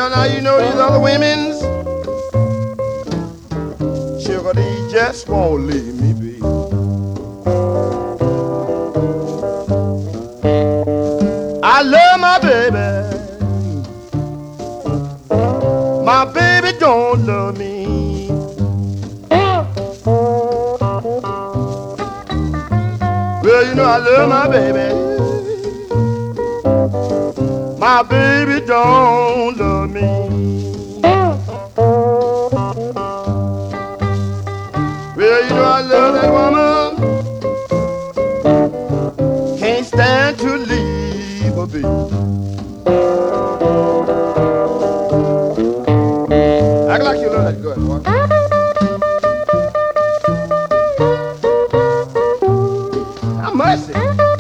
Well, now you know these other women's sugar, they just won't leave me be. I love my baby. My baby don't love me. Well, you know I love my baby. My baby don't love me. Well, you know I love that woman. Can't stand to leave her be. Act like you love that good, boy. Have mercy.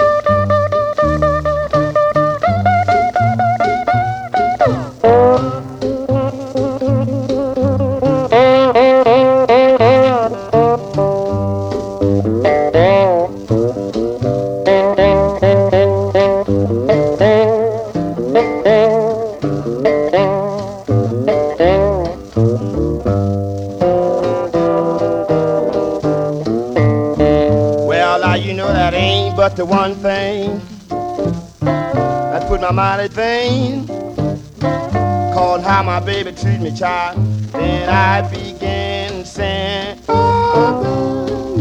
But the one thing that put my mind at vain, called how my baby treat me, child. Then I began saying, oh,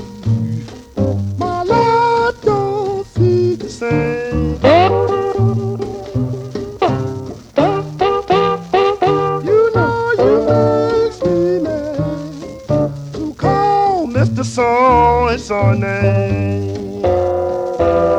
my Lord don't feel the same. You know you makes me mad to call Mr. So-and-so name.